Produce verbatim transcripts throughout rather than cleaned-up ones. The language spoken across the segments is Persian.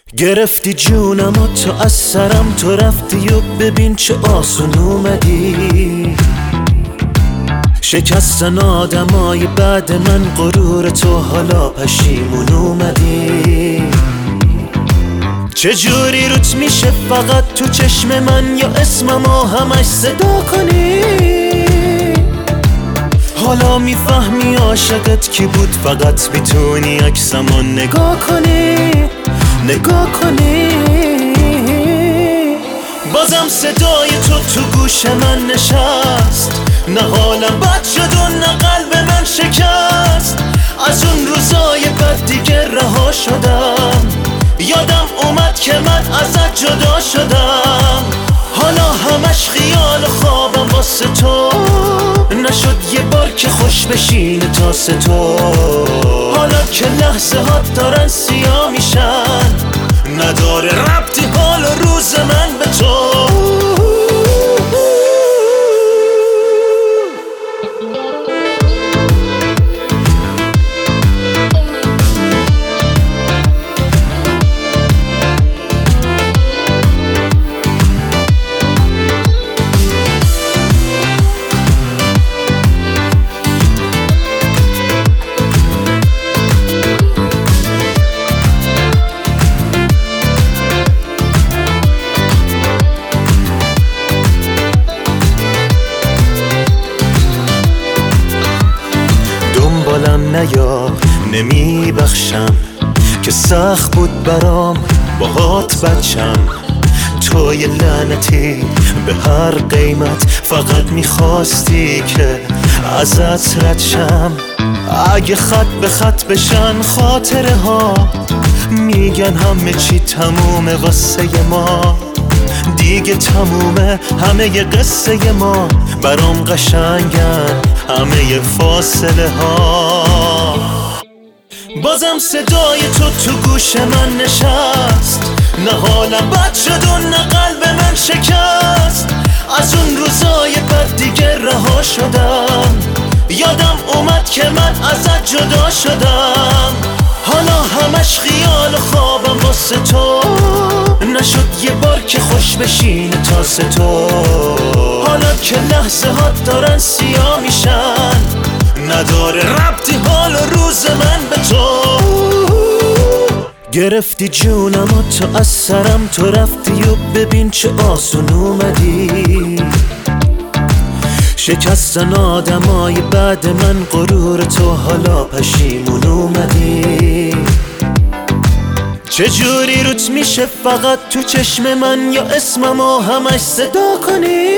گرفتی جونم و تو از سرم تو رفتی و ببین چه آسون اومدی. شکستن آدمای بعد من غرور تو حالا پشیمون اومدی. چجوری روت میشه فقط تو چشم من یا اسممو همش صدا کنی؟ حالا میفهمی عاشقت کی بود، فقط میتونی عکسمو نگاه کنی نگاه کنی. بازم صدای تو تو گوش من نشست، نه حالم بد شد و نه قلب من شکست. از اون روزای بد دیگه رها شدم، یادم اومد که من ازت جدا شدم. حالا همش خیال و خوابم واسه تو، نشد یه بار که خوش بشینه تاسه تو. حالا که لحظه هات دارن سیاه میشن، نداره ربطی حال و روز من به تو. دنبالم نیا نمی بخشم که سخت بود برام باهات بچم. تو یه لعنتی به هر قیمت، فقط میخواستی که ازت رد شم. اگه خط به خط بشن خاطره ها، میگن همه چی تمومه واسه ما. دیگه تمومه همه ی قصه ما، برام قشنگن همه ی فاصله ها. بازم صدای تو تو گوش من نشست، نه حالم بد شد و نه قلب من شکست. از اون روزای بد دیگه رها شدم، یادم اومد که من ازت جدا شدم. حالا همش خیال و خوابم واسه تو، نشد یه بار که خوش بشینه تاسه تو. حالا که لحظه هات دارن سیاه میشن، نداره ربطی حال و روز من به تو. گرفتی جونم و تو از سرم تو رفتی و ببین چه آسون اومدی. شکستن آدمای بعد من غرور تو حالا پشیمون اومدی. چجوری روت میشه فقط تو چشم من یا اسممو همش صدا کنی؟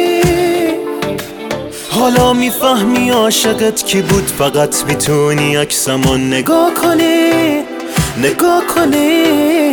حالا میفهمی عاشقت کی بود، فقط میتونی عکسمو نگاه کنی نگاه کنی.